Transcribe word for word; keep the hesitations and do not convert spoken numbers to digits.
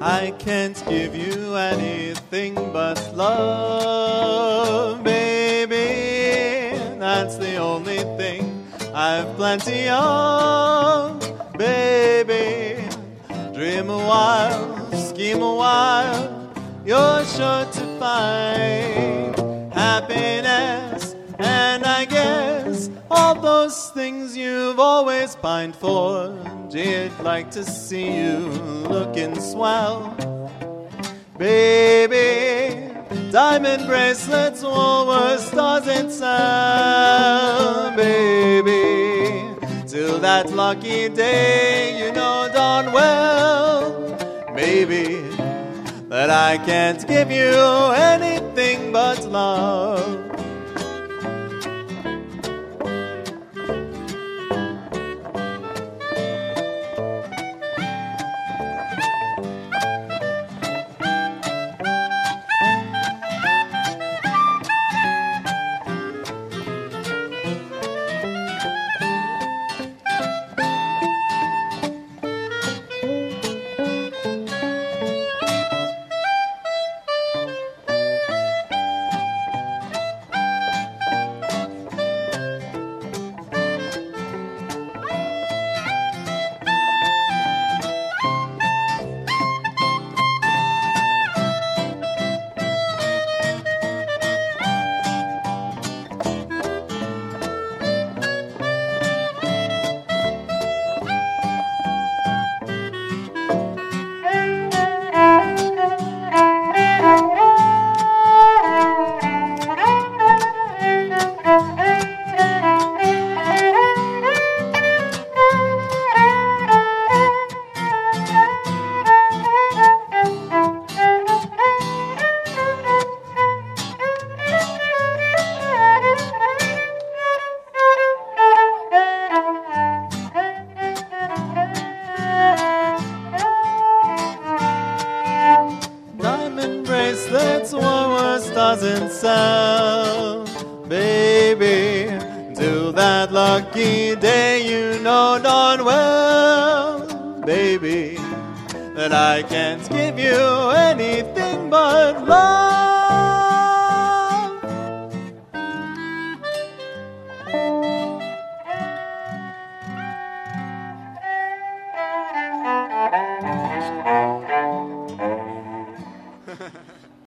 I can't give you anything but love, baby. That's the only thing I've plenty of, baby. Dream a while, scheme a while, you're sure to find happiness, and I guess all those things you've always pined for. Gee, I'd like to see you looking swell, baby. Diamond bracelets, Woolworths doesn't sell, baby. Till that lucky day, you know darn well, baby, that I can't give you anything but love. Bracelets, Woolworths doesn't sell, baby. Till that lucky day, you know darn well, baby, that I can't give you anything but love.